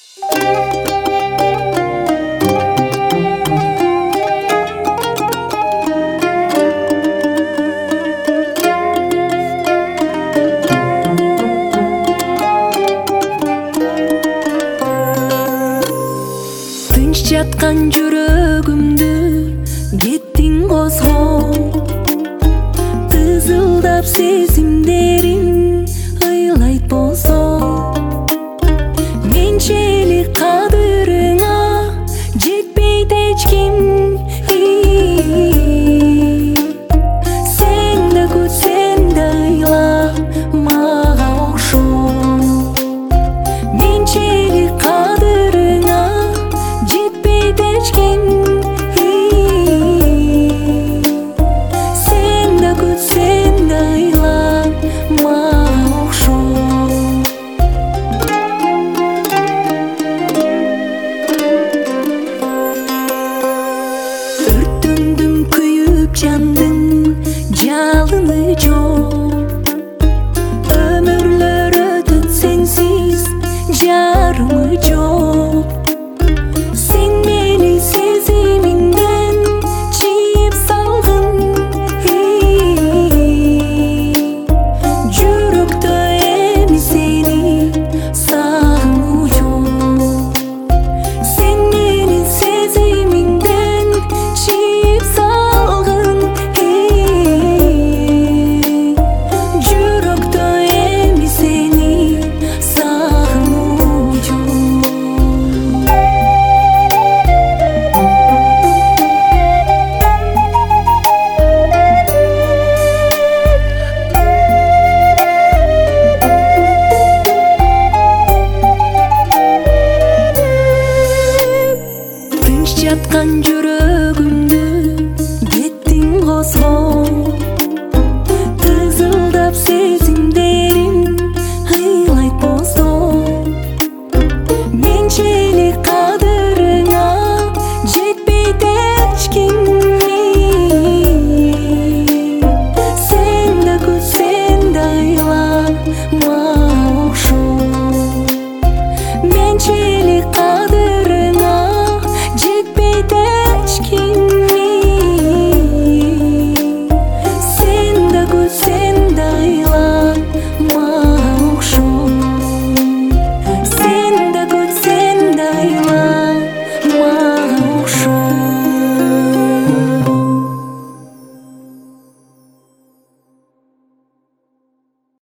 Тынч жаткан жүрөгүмдү кеттиң козгоп, тызылдап сезимдерим ыйлайт болсо, менчелик кадырыңа жетпейт эч ким. Сен да күтсең да ыйла мага окшоп, менчелик кадырыңа жетпейт эч ким. Сен да күтсең да ыйла мага окшоп. Өрттөндүм, күйүп жандым, жалыны жок. Өмүрлөр өтөт сенсиз, жарымы жок. Сен мени сезимиңден чийип салгын, жүрөктө эми сени сагынуу жок. Сен мени сезимиңден чийип салгын, жүрөктө эми сени сагынуу жок. Тынч жаткан жүрөгүмдү кеттиң козгоп, тызылдап сезимдерим ыйлайт болсо, менчелик кадырыңа жетпейт эч ким. Сен да күтсең да ыйла мага окшоп, менчелик